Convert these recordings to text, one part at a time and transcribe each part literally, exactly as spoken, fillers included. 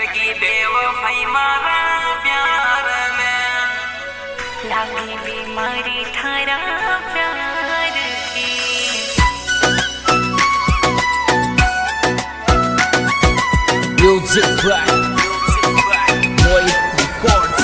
करगी बेवफाई मारा प्यार में, लागी बीमारी थारा प्यार की। Music Black, Boy Records.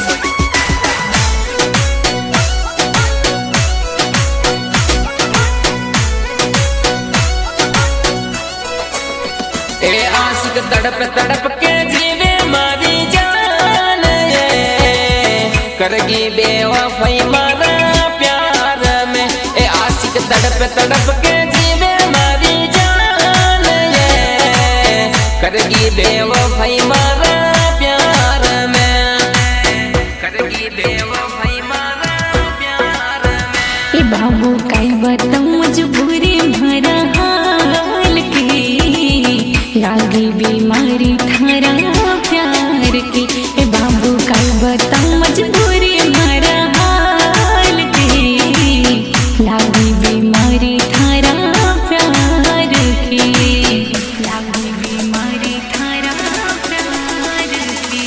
ए आशिक तड़प तड़प के जीवे मारी जान ये, करगी बेवफाई मारा प्यार में। ए आशिक तड़प तड़प के जीवे मारी जान ये, करगी बेवफाई मारा प्यार में, करगी बेवफाई मारा प्यार में। ए बाबू काई बताऊं मजबूरी भरा हाल की, लागी बीमारी थारा प्यार की। ए बाबू काई बताऊं मजबूरी भरा हाल की, लागी बीमारी थारा प्यार की, लागी बीमारी थारा प्यार की।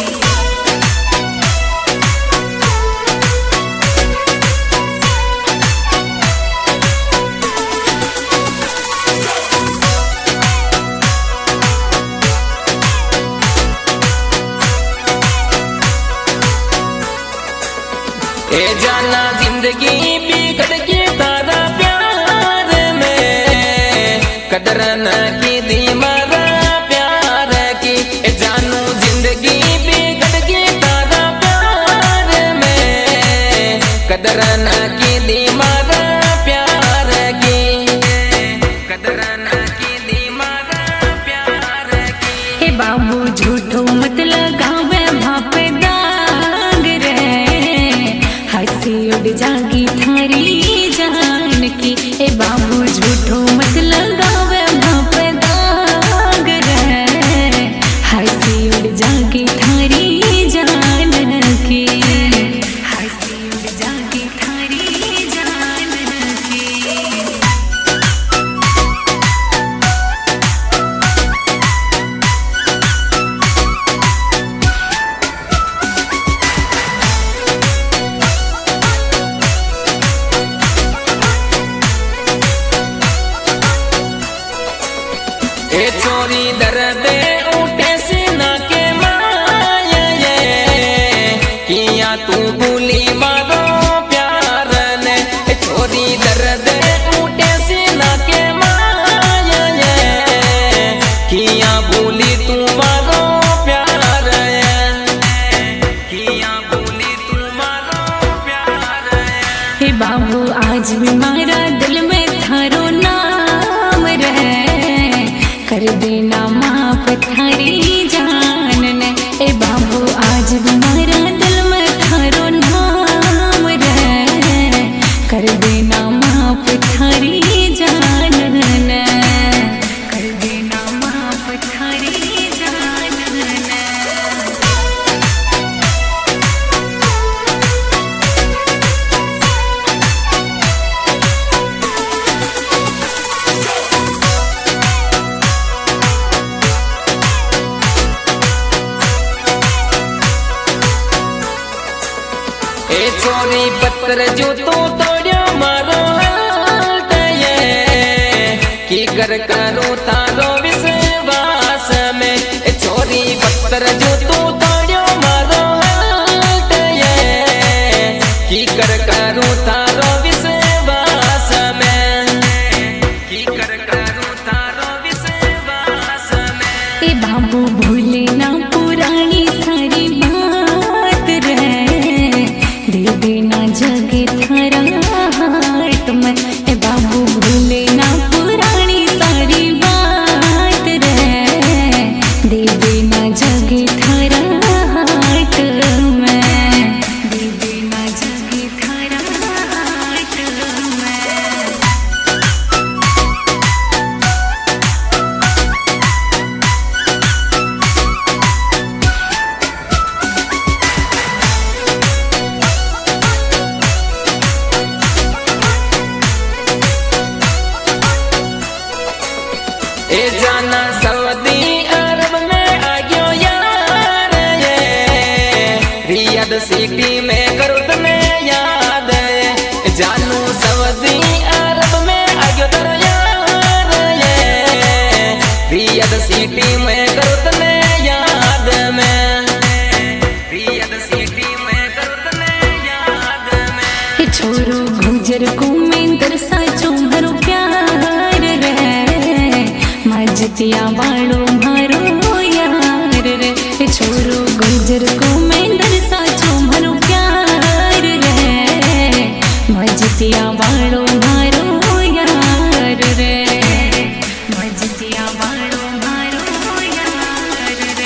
ए जाना जिंदगी बिगड़ के तारा प्यार में, कदर न की दी मारा प्यार की। ए जानू जिंदगी बिगड़ के तारा प्यार में, कदर न की दी मारा प्यार की, कदर न की दी मारा प्यार की। हे बाबू झूठो मत लगावे भापे दाग रे, हंसी उड़ जागी थारी जान की। हे बाबू झूठो मत लगावे भापे दाग रे, हंसी उड़ जागी थारी जान की, हंसी उड़ जागी थारी जान की। ए चोरी दरबे उठे सीना के माया ये, किया तू भूली मारो प्यार ने। ए चोरी दरबे उठे सीना के माया ये, किया भूली तू मारो प्यार ये, किया भूली तू मारो प्यार ये। हे बाबू आज भी मारा दिल में थारो नाम रहे, कर देना माफ थारी जान ने। ए बाबू आज भी मारा दिल में थारो नाम रहे, कर देना माफ थारी जान ने, कर देना माफ थारी जान ने। ए चोरी पत्थर जो तू तोड़ियो मारो हालत ये, की कर करूं तारो विश्वास में। ए चोरी पत्थर जो तू तोड़ियो मारो हालत ये, की कर करूं तारो विश्वास में, की कर करूं तारो विश्वास में। ए बाबू भूले ना पुरानी सारी बात रे, दे देना जगे थारा हाथ में। ए बाबू भूले ना पुरानी सारी बात रे, दे देना जगे थारा हाथ में, दे देना जगे थारा हाथ में। रियाद सिटी में करो तने याद जानू सऊदी अरब में आयो तेरा यार ये रियाद सिटी में करो तने याद में रियाद सिटी में करो तने याद में छोरो गुजर को में दरसा चुम्हारो प्यार रे मजतिया वालो मारो यार रे छोरो गुजर को में दरसा चुम्हारो प्यार रे मजतिया वालो मारो यार रे मजतिया वालो मारो यार रे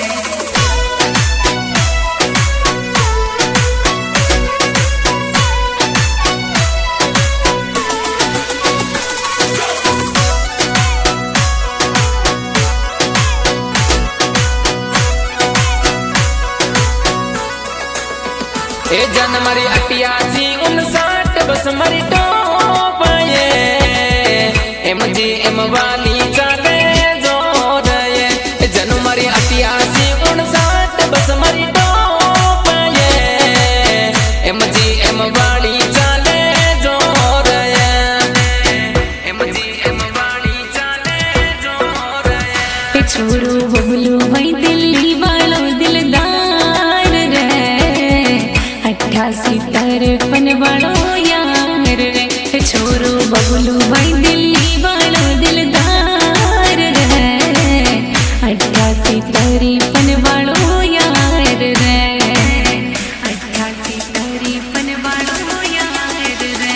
ए जनवरी अट्ठासी उनसाठ बस मरी टॉप ये एम जी एम वाली जागे जोर ये जनवरी अट्ठासी उनसाठ बस मरी टॉप ये एम जी एम वाली जागे जोर ये एम जी एम वाली जागे जोर ये छोरो बबलू भाई दिल्ली वालो दिलदार रे अट्ठासी तरपन वालो यार रे छोरो बबलू भाई दिल्ली वालो दिलदार रे अट्ठासी तरपन वालो यार रे अट्ठासी तरपन वालो यार रे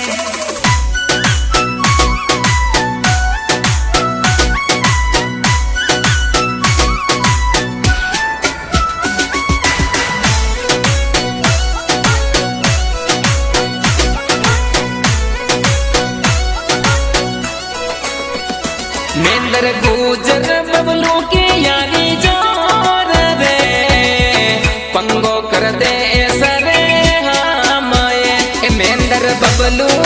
मेंदर गुजर बबलू के यारी जोर रे पंगो कर दे सरे हम मेंदर बबलू